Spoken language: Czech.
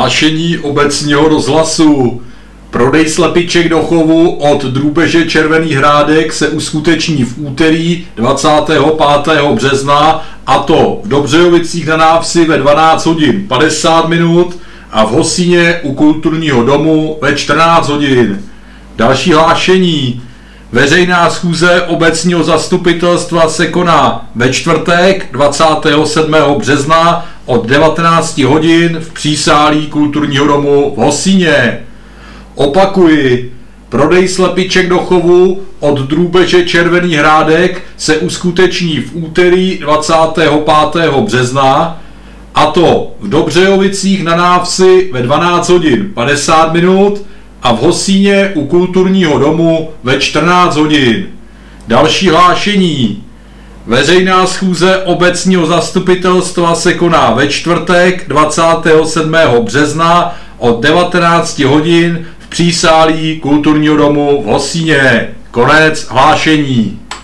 Hlášení obecního rozhlasu. Prodej slepiček do chovu od drůbeže Červený Hrádek se uskuteční v úterý 25. března, a to v Dobřejovicích na Návsi ve 12 hodin 50 minut a v Hosíně u Kulturního domu ve 14 hodin. Další hlášení. Veřejná schůze obecního zastupitelstva se koná ve čtvrtek 27. března od 19 hodin v přísálí Kulturního domu v Hosíně. Opakuji, prodej slepiček do chovu od drůbeže Červený Hrádek se uskuteční v úterý 25. března, a to v Dobřejovicích na Návsi ve 12 hodin 50 minut a v Hosíně u Kulturního domu ve 14 hodin. Další hlášení. Veřejná schůze obecního zastupitelstva se koná ve čtvrtek 27. března od 19 hodin v přísálí Kulturního domu v Hosíně. Konec hlášení.